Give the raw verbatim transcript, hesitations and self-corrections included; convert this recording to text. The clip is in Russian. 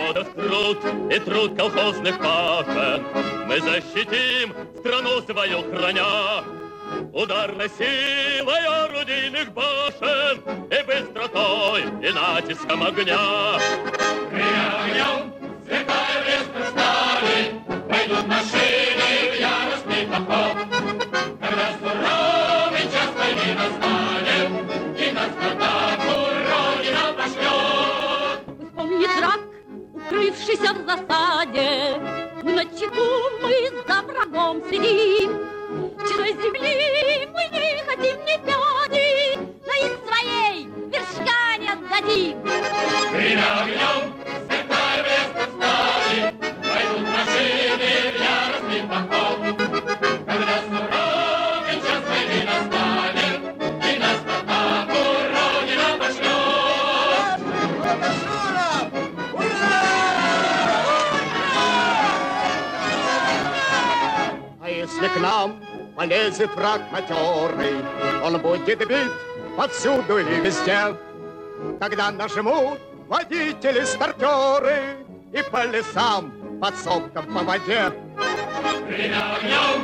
народов труд и труд колхозных пашен. Мы защитим страну свою, храня ударной силой орудийных башен и быстротой и натиском огня. Гремя огнем, сверкая блеск стали, пойдут машины в яростный поход. Когда суровый час войны настанет, и нас в атаку Родина пошлет. Вспомни враг, укрывшийся в засаде, на чеку мы за врагом следим. Чужой земли мы не хотим ни пяди, но из своей вершка не отдадим. Гремя огнем, сверкая блеск стали, пойдут машины в яростный поход. Когда суровый час войны настанет, и нас в атаку Родина пошлет. А если к нам полезет враг матерый, он будет бит повсюду и везде. Тогда нажмут водители-стартеры и по лесам, под сопкам, по воде. Гремя огнем,